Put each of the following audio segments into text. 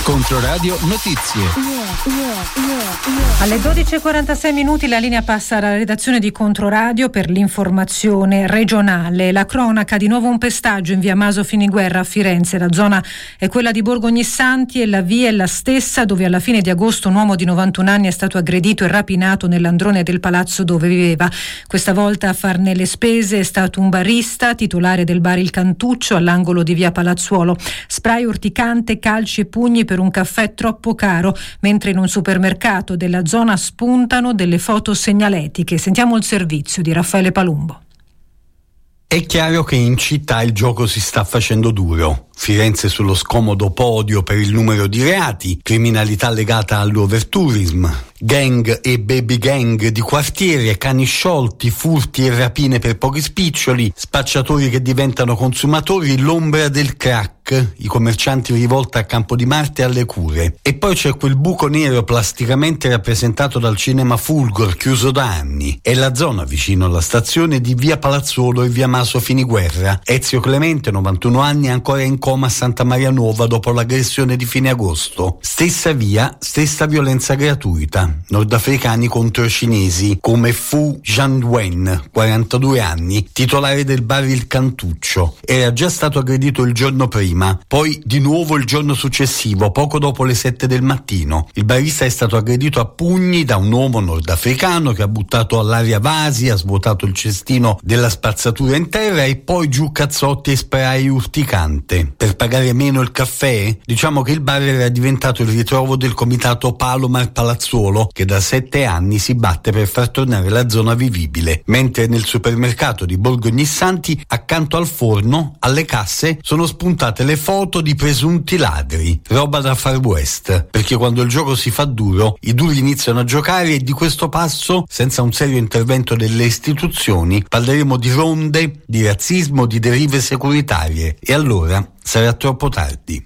Controradio Notizie. Alle 12:46 la linea passa alla redazione di Controradio per l'informazione regionale. La cronaca: di nuovo un pestaggio in via Maso Finiguerra a Firenze. La zona è quella di Borgo Ognissanti e la via è la stessa dove alla fine di agosto un uomo di 91 anni è stato aggredito e rapinato nell'androne del palazzo dove viveva. Questa volta a farne le spese è stato un barista titolare del bar Il Cantuccio all'angolo di via Palazzuolo. Spray urticante, calci e pugni per un caffè troppo caro, mentre in un supermercato della zona spuntano delle foto segnaletiche. Sentiamo il servizio di Raffaele Palumbo. È chiaro che in città il gioco si sta facendo duro. Firenze sullo scomodo podio per il numero di reati, criminalità legata all'overtourism, gang e baby gang di quartiere, cani sciolti, furti e rapine per pochi spiccioli, spacciatori che diventano consumatori, l'ombra del crack, i commercianti in rivolta a Campo di Marte e alle cure. E poi c'è quel buco nero plasticamente rappresentato dal cinema Fulgor, chiuso da anni. È la zona vicino alla stazione di via Palazzuolo e via Maso Finiguerra. Ezio Clemente, 91 anni, ancora in coma a Santa Maria Nuova dopo l'aggressione di fine agosto. Stessa via, stessa violenza gratuita. Nordafricani contro cinesi, come Fu Jianwen, 42 anni, titolare del bar Il Cantuccio. Era già stato aggredito il giorno prima, poi di nuovo il giorno successivo, poco dopo le 7 del mattino. Il barista è stato aggredito a pugni da un uomo nordafricano che ha buttato all'aria vasi, ha svuotato il cestino della spazzatura in terra e poi giù cazzotti e spray urticante. Per pagare meno il caffè? Diciamo che il bar era diventato il ritrovo del comitato Palomar Palazzuolo, che da 7 anni si batte per far tornare la zona vivibile, mentre nel supermercato di Borgo Ognissanti, accanto al forno, alle casse, sono spuntate le foto di presunti ladri, roba da Far West, perché quando il gioco si fa duro, i duri iniziano a giocare e di questo passo, senza un serio intervento delle istituzioni, parleremo di ronde, di razzismo, di derive securitarie, e allora sarà troppo tardi.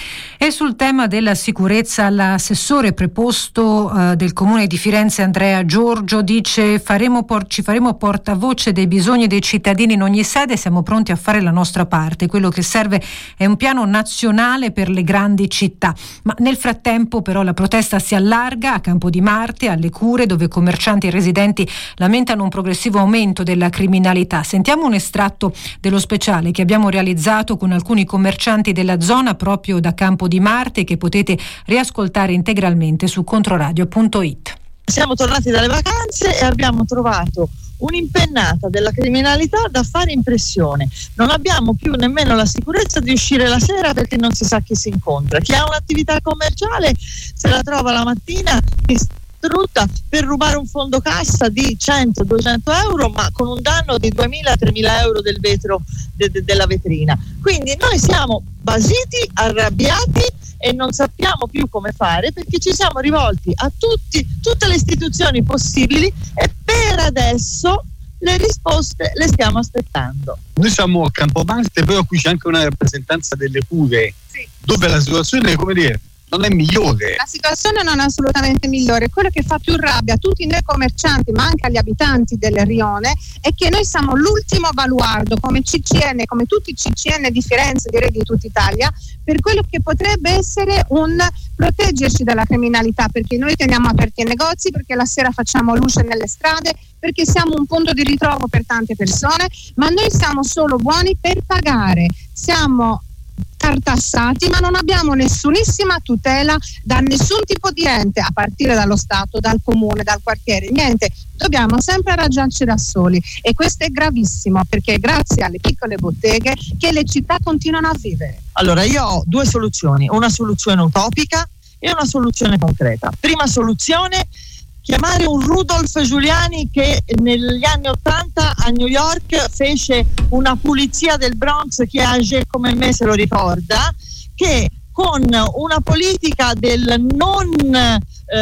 E sul tema della sicurezza l'assessore preposto del Comune di Firenze Andrea Giorgio dice ci faremo portavoce dei bisogni dei cittadini in ogni sede, siamo pronti a fare la nostra parte, quello che serve è un piano nazionale per le grandi città. Ma nel frattempo però la protesta si allarga a Campo di Marte, alle cure, dove commercianti e residenti lamentano un progressivo aumento della criminalità. Sentiamo un estratto dello speciale che abbiamo realizzato con alcuni commercianti della zona proprio da Campo di Marte, che potete riascoltare integralmente su controradio.it. Siamo tornati dalle vacanze e abbiamo trovato un'impennata della criminalità da fare impressione. Non abbiamo più nemmeno la sicurezza di uscire la sera perché non si sa chi si incontra. Chi ha un'attività commerciale se la trova la mattina distrutta per rubare un fondo cassa di 100-200 euro, ma con un danno di 2.000-3.000 euro del vetro della vetrina. Quindi noi siamo basiti, arrabbiati e non sappiamo più come fare, perché ci siamo rivolti a tutte le istituzioni possibili e per adesso le risposte le stiamo aspettando. Noi siamo a Campomarte, però qui c'è anche una rappresentanza delle cure, sì, dove la situazione, come dire, non è migliore. La situazione non è assolutamente migliore. Quello che fa più rabbia a tutti noi commercianti, ma anche agli abitanti del rione, è che noi siamo l'ultimo baluardo come CCN, come tutti i CCN di Firenze, direi di tutta Italia, per quello che potrebbe essere un proteggerci dalla criminalità, perché noi teniamo aperti i negozi, perché la sera facciamo luce nelle strade, perché siamo un punto di ritrovo per tante persone, ma noi siamo solo buoni per pagare. Siamo tartassati, ma non abbiamo nessunissima tutela da nessun tipo di ente, a partire dallo Stato, dal comune, dal quartiere, niente. Dobbiamo sempre arrangiarci da soli e questo è gravissimo, perché è grazie alle piccole botteghe che le città continuano a vivere. Allora io ho due soluzioni, una soluzione utopica e una soluzione concreta. Prima soluzione: chiamare un Rudolph Giuliani che negli anni '80 a New York fece una pulizia del Bronx, che Age come me se lo ricorda, che con una politica del non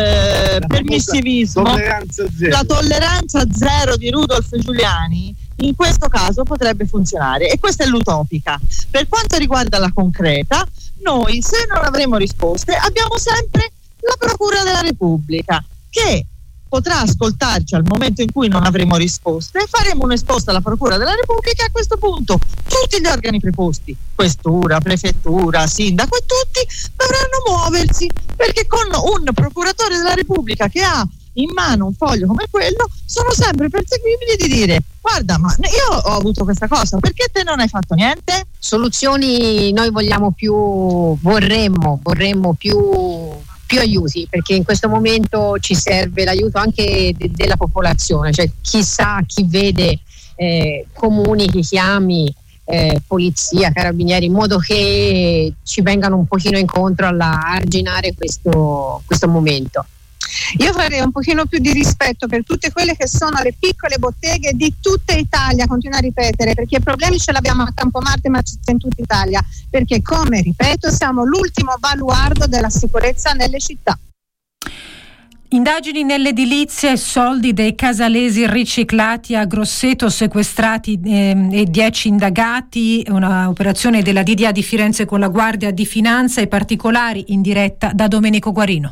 permissivismo, la tolleranza zero di Rudolph Giuliani, in questo caso potrebbe funzionare, e questa è l'utopica. Per quanto riguarda la concreta, noi, se non avremo risposte, abbiamo sempre la Procura della Repubblica, che potrà ascoltarci al momento in cui non avremo risposte e faremo un esposto alla Procura della Repubblica. A questo punto tutti gli organi preposti, questura, prefettura, sindaco e tutti dovranno muoversi, perché con un procuratore della Repubblica che ha in mano un foglio come quello sono sempre perseguibili di dire: guarda, ma io ho avuto questa cosa, perché te non hai fatto niente? Soluzioni noi vogliamo vorremmo più aiuti, perché in questo momento ci serve l'aiuto anche della popolazione, cioè chissà chi vede comuni che chiami polizia, carabinieri, in modo che ci vengano un pochino incontro a arginare questo momento. Io farei un pochino più di rispetto per tutte quelle che sono le piccole botteghe di tutta Italia, continuo a ripetere, perché i problemi ce l'abbiamo a Campomarte ma in tutta Italia, perché come ripeto siamo l'ultimo baluardo della sicurezza nelle città. Indagini nell'edilizia e soldi dei casalesi riciclati a Grosseto, sequestrati e 10 indagati, una operazione della DDA di Firenze con la Guardia di Finanza. I particolari in diretta da Domenico Guarino.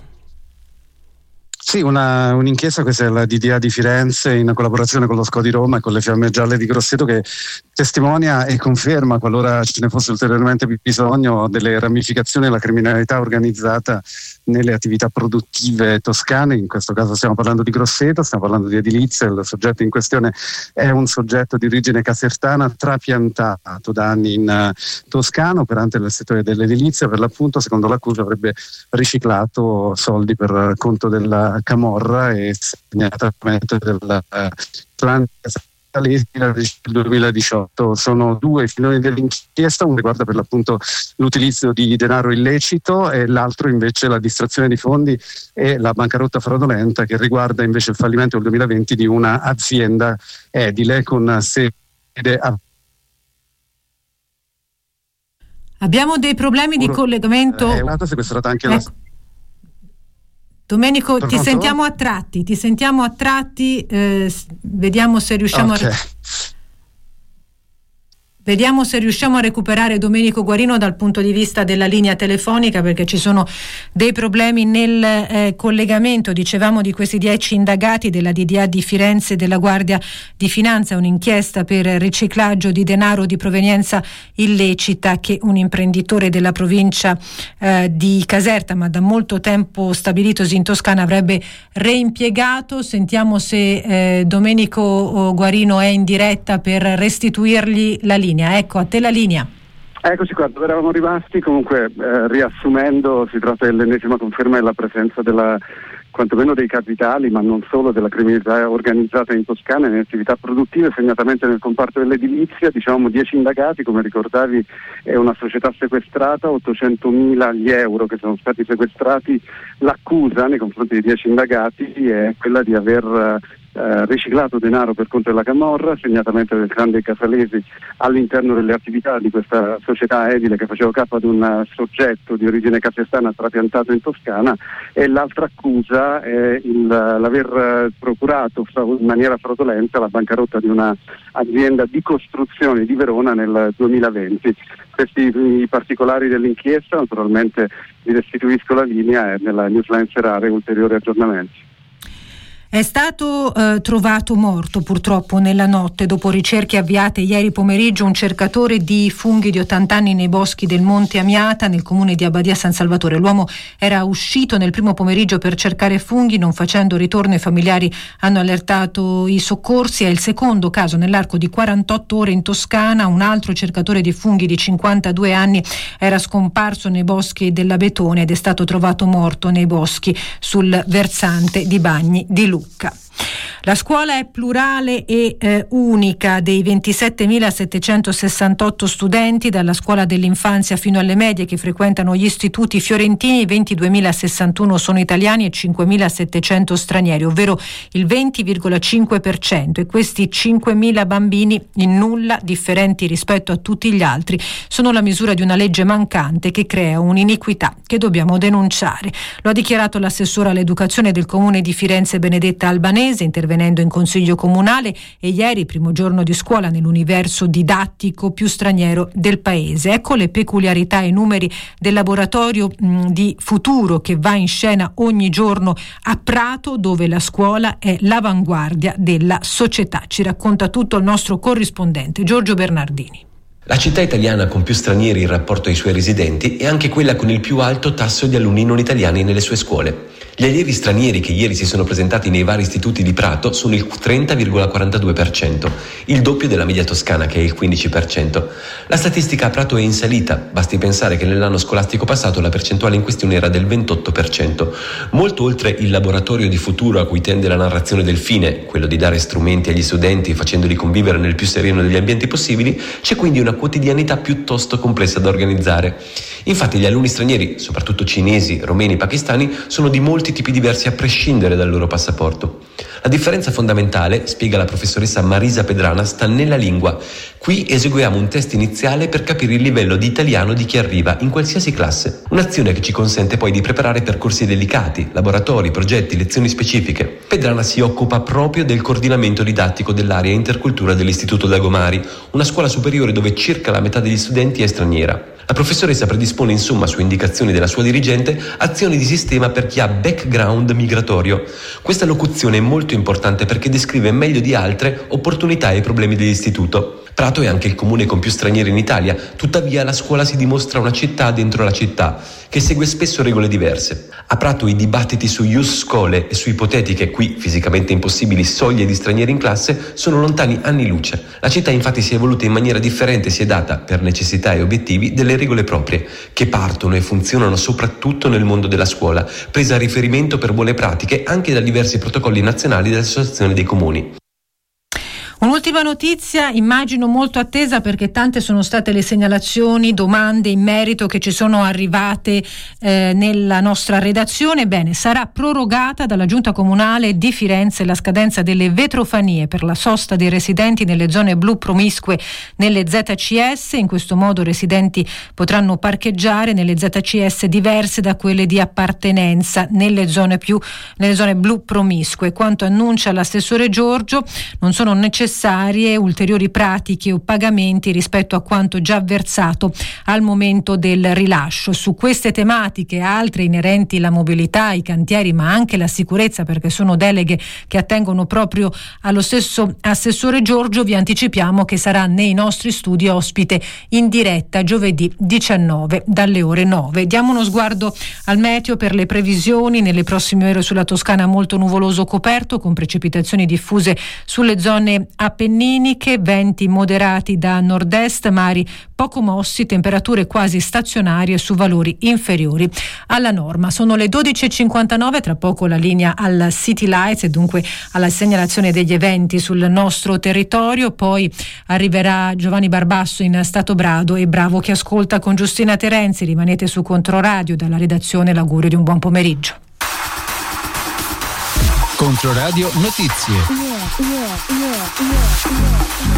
Sì, un'inchiesta, questa è la DDA di Firenze in collaborazione con lo SCO di Roma e con le Fiamme Gialle di Grosseto, che testimonia e conferma, qualora ce ne fosse ulteriormente bisogno, delle ramificazioni della criminalità organizzata nelle attività produttive toscane. In questo caso stiamo parlando di Grosseto, stiamo parlando di edilizia. Il soggetto in questione è un soggetto di origine casertana, trapiantato da anni in Toscana, operante nel settore dell'edilizia. Per l'appunto, secondo l'accusa, avrebbe riciclato soldi per conto della Camorra e segnatamente del clan del 2018. Sono due i filoni dell'inchiesta: uno riguarda per l'appunto l'utilizzo di denaro illecito e l'altro invece la distrazione di fondi e la bancarotta fraudolenta, che riguarda invece il fallimento del 2020 di una azienda edile con sede a... Abbiamo dei problemi di collegamento. È stata sequestrata anche la... Domenico, ti sentiamo a tratti, vediamo se riusciamo Vediamo se riusciamo a recuperare Domenico Guarino dal punto di vista della linea telefonica, perché ci sono dei problemi nel collegamento. Dicevamo di questi 10 indagati della DDA di Firenze e della Guardia di Finanza, un'inchiesta per riciclaggio di denaro di provenienza illecita che un imprenditore della provincia di Caserta, ma da molto tempo stabilitosi in Toscana, avrebbe reimpiegato. Sentiamo se Domenico Guarino è in diretta per restituirgli la linea. Ecco, a te la linea. Eccoci qua, dove eravamo rimasti. Comunque, riassumendo, si tratta dell'ennesima conferma della presenza quantomeno dei capitali, ma non solo, della criminalità organizzata in Toscana e nelle attività produttive, segnatamente nel comparto dell'edilizia. Diciamo 10 indagati, come ricordavi è una società sequestrata, 800.000 gli euro che sono stati sequestrati. L'accusa nei confronti dei 10 indagati è quella di aver riciclato denaro per conto della Camorra, segnatamente del clan dei Casalesi, all'interno delle attività di questa società edile che faceva capo ad un soggetto di origine casertana trapiantato in Toscana. E l'altra accusa è l'aver procurato in maniera fraudolenta la bancarotta di una azienda di costruzione di Verona nel 2020. Questi i particolari dell'inchiesta. Naturalmente vi restituisco la linea e nella newsline serale ulteriori aggiornamenti. È stato trovato morto purtroppo nella notte, dopo ricerche avviate ieri pomeriggio, un cercatore di funghi di 80 anni nei boschi del Monte Amiata, nel comune di Abbadia San Salvatore. L'uomo era uscito nel primo pomeriggio per cercare funghi, non facendo ritorno i familiari hanno allertato i soccorsi. È il secondo caso nell'arco di 48 ore in Toscana. Un altro cercatore di funghi di 52 anni era scomparso nei boschi dell'Abetone ed è stato trovato morto nei boschi sul versante di Bagni di Lucca. La scuola è plurale e unica. Dei 27.768 studenti dalla scuola dell'infanzia fino alle medie che frequentano gli istituti fiorentini, 22.061 sono italiani e 5.700 stranieri, ovvero il 20,5%, e questi 5.000 bambini, in nulla differenti rispetto a tutti gli altri, sono la misura di una legge mancante che crea un'iniquità che dobbiamo denunciare. Lo ha dichiarato l'assessora all'educazione del comune di Firenze Benedetta Albanese mese, intervenendo in consiglio comunale, e ieri, primo giorno di scuola nell'universo didattico più straniero del paese. Ecco le peculiarità e numeri del laboratorio di futuro che va in scena ogni giorno a Prato, dove la scuola è l'avanguardia della società. Ci racconta tutto il nostro corrispondente Giorgio Bernardini. La città italiana con più stranieri in rapporto ai suoi residenti è anche quella con il più alto tasso di alunni non italiani nelle sue scuole. Gli allievi stranieri che ieri si sono presentati nei vari istituti di Prato sono il 30,42%, il doppio della media toscana che è il 15%. La statistica a Prato è in salita, basti pensare che nell'anno scolastico passato la percentuale in questione era del 28%. Molto oltre il laboratorio di futuro a cui tende la narrazione del fine, quello di dare strumenti agli studenti facendoli convivere nel più sereno degli ambienti possibili, c'è quindi una quotidianità piuttosto complessa da organizzare. Infatti gli alunni stranieri, soprattutto cinesi, romeni, pakistani, sono di molti tipi diversi a prescindere dal loro passaporto. La differenza fondamentale, spiega la professoressa Marisa Pedrana, sta nella lingua. Qui eseguiamo un test iniziale per capire il livello di italiano di chi arriva in qualsiasi classe. Un'azione che ci consente poi di preparare percorsi delicati, laboratori, progetti, lezioni specifiche. Pedrana si occupa proprio del coordinamento didattico dell'area intercultura dell'Istituto Dagomari, una scuola superiore dove circa la metà degli studenti è straniera. La professoressa predispone insomma, su indicazioni della sua dirigente, azioni di sistema per chi ha background migratorio. Questa locuzione è molto importante perché descrive meglio di altre opportunità e problemi dell'istituto. Prato è anche il comune con più stranieri in Italia, tuttavia la scuola si dimostra una città dentro la città, che segue spesso regole diverse. A Prato i dibattiti su ius scholae e su ipotetiche, qui fisicamente impossibili, soglie di stranieri in classe sono lontani anni luce. La città infatti si è evoluta in maniera differente e si è data, per necessità e obiettivi, delle regole proprie, che partono e funzionano soprattutto nel mondo della scuola, presa a riferimento per buone pratiche anche da diversi protocolli nazionali dell'Associazione dei Comuni. Un'ultima notizia, immagino molto attesa perché tante sono state le segnalazioni, domande in merito che ci sono arrivate nella nostra redazione. Bene, sarà prorogata dalla Giunta Comunale di Firenze la scadenza delle vetrofanie per la sosta dei residenti nelle zone blu promiscue nelle ZCS. In questo modo i residenti potranno parcheggiare nelle ZCS diverse da quelle di appartenenza nelle zone blu promiscue. Quanto annuncia l'assessore Giorgio, non sono necessarie ulteriori pratiche o pagamenti rispetto a quanto già versato al momento del rilascio. Su queste tematiche e altre inerenti alla mobilità, i cantieri, ma anche la sicurezza, perché sono deleghe che attengono proprio allo stesso assessore Giorgio, vi anticipiamo che sarà nei nostri studi ospite in diretta giovedì 19 dalle ore 9. Diamo uno sguardo al meteo per le previsioni. Nelle prossime ore sulla Toscana molto nuvoloso coperto con precipitazioni diffuse sulle zone appenniniche, venti moderati da nord-est, mari poco mossi, temperature quasi stazionarie su valori inferiori alla norma. Sono le 12.59, tra poco la linea al City Lights e dunque alla segnalazione degli eventi sul nostro territorio. Poi arriverà Giovanni Barbasso in Stato Brado e Bravo chi ascolta con Giustina Terenzi. Rimanete su Controradio, dalla redazione l'augurio di un buon pomeriggio. Controradio Notizie.